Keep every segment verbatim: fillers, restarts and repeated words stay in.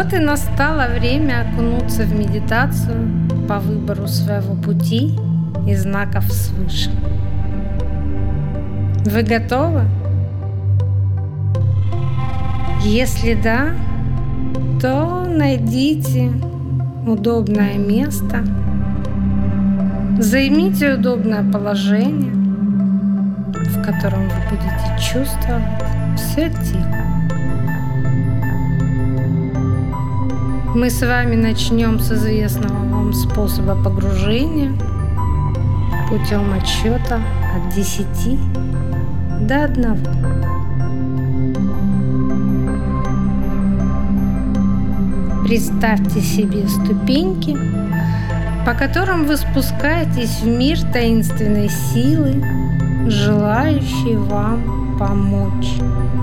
Вот и настало время окунуться в медитацию по выбору своего пути и знаков свыше. Вы готовы? Если да, то найдите удобное место, займите удобное положение, в котором вы будете чувствовать все тело. Мы с вами начнем с известного вам способа погружения путем отсчета от десяти до одного. Представьте себе ступеньки, по которым вы спускаетесь в мир таинственной силы, желающей вам помочь.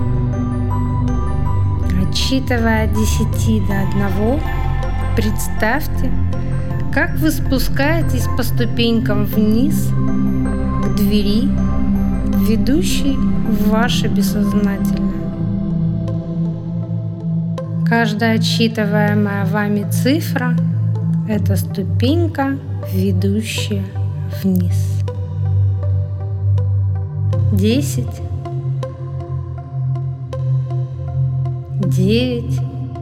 Отсчитывая от десяти до одного, представьте, как вы спускаетесь по ступенькам вниз к двери, ведущей в ваше бессознательное. Каждая отсчитываемая вами цифра – это ступенька, ведущая вниз. Десять. Девять.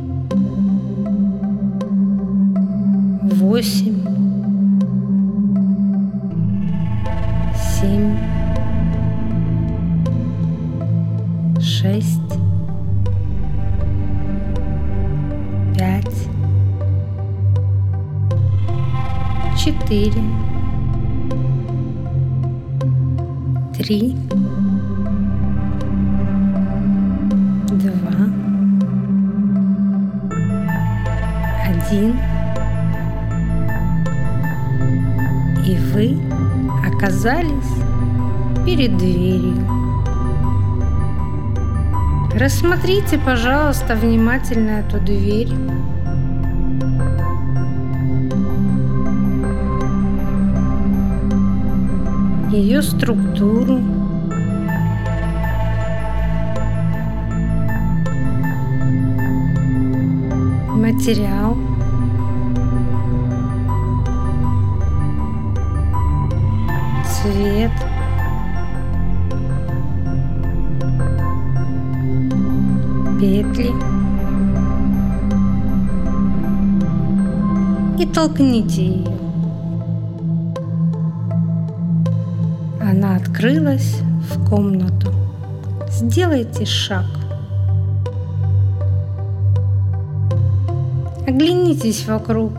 Восемь. Семь. Шесть. Пять. Четыре. Три. Два. Один. И вы оказались перед дверью. Рассмотрите, пожалуйста, внимательно эту дверь. Ее структуру. Материал. Цвет. Петли. И толкните ее. Она открылась в комнату. Сделайте шаг. Оглянитесь вокруг.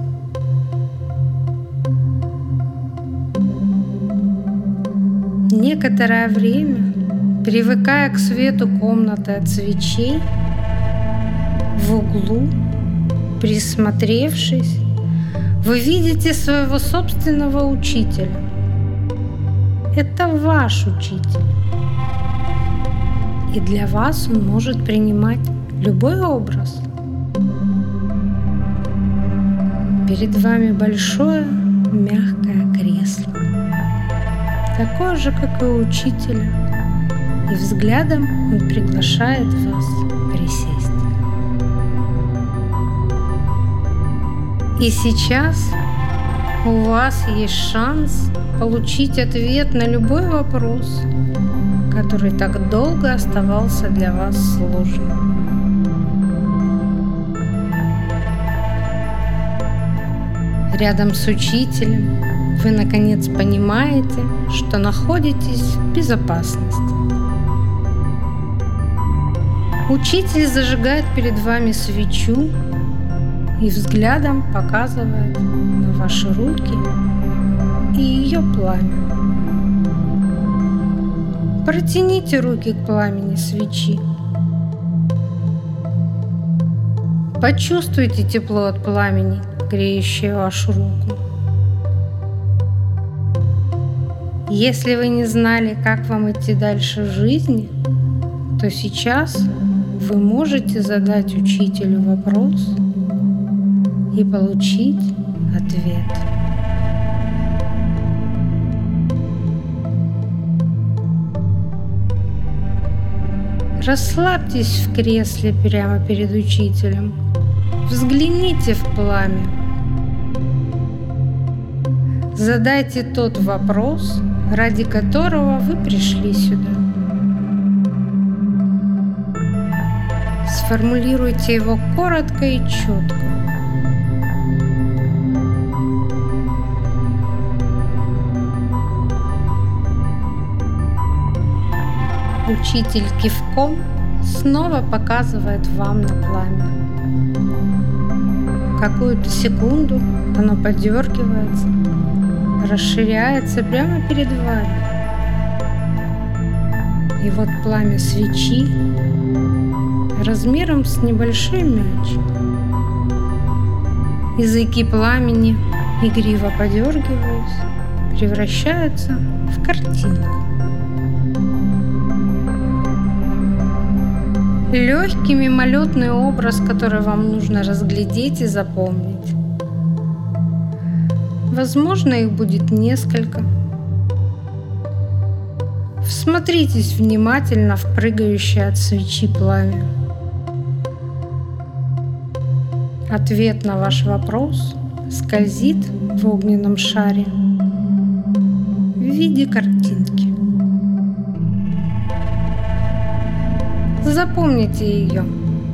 Некоторое время, привыкая к свету комнаты от свечей, в углу, присмотревшись, вы видите своего собственного учителя. Это ваш учитель. И для вас он может принимать любой образ. Перед вами большое мягкое кресло, такое же, как и у учителя, и взглядом он приглашает вас присесть. И сейчас у вас есть шанс получить ответ на любой вопрос, который так долго оставался для вас сложным. Рядом с учителем вы наконец понимаете, что находитесь в безопасности. Учитель зажигает перед вами свечу и взглядом показывает на ваши руки и ее пламя. Протяните руки к пламени свечи. Почувствуйте тепло от пламени, греющее вашу руку. Если вы не знали, как вам идти дальше в жизни, то сейчас вы можете задать учителю вопрос и получить ответ. Расслабьтесь в кресле прямо перед учителем Взгляните в пламя. Задайте тот вопрос, ради которого вы пришли сюда. Сформулируйте его коротко и четко. Учитель кивком снова показывает вам на пламя. Какую-то секунду оно подергивается, расширяется прямо перед вами. И вот пламя свечи размером с небольшой мяч. Языки пламени, игриво подергиваясь, превращаются в картинку. Легкий мимолетный образ, который вам нужно разглядеть и запомнить. Возможно, их будет несколько. Всмотритесь внимательно в прыгающее от свечи пламя. Ответ на ваш вопрос скользит в огненном шаре в виде картинки. Запомните ее.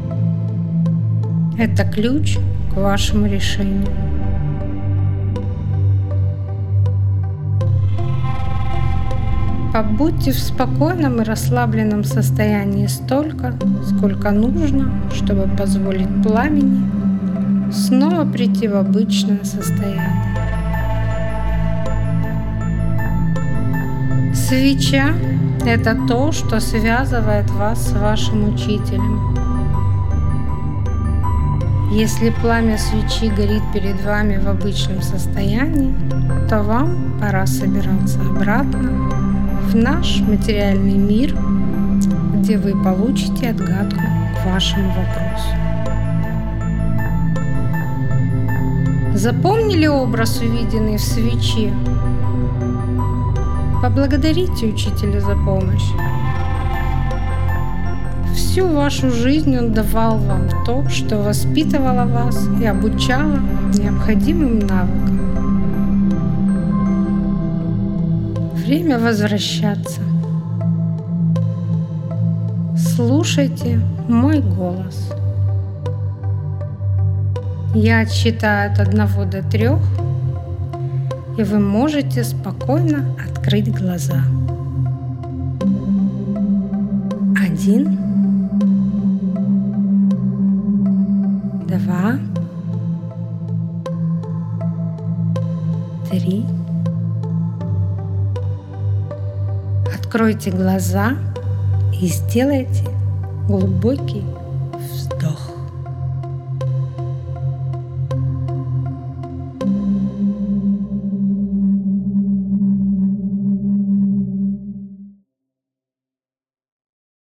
Это ключ к вашему решению. Побудьте в спокойном и расслабленном состоянии столько, сколько нужно, чтобы позволить пламени снова прийти в обычное состояние. Свеча – это то, что связывает вас с вашим учителем. Если пламя свечи горит перед вами в обычном состоянии, то вам пора собираться обратно в наш материальный мир, где вы получите отгадку к вашему вопросу. Запомнили образ, увиденный в свече? Поблагодарите учителя за помощь. Всю вашу жизнь он давал вам то, что воспитывало вас и обучало необходимым навыкам. Время возвращаться. Слушайте мой голос. Я отсчитаю от одного до трех, и вы можете спокойно открыть глаза. Один, два, три. Откройте глаза и сделайте глубокий вздох.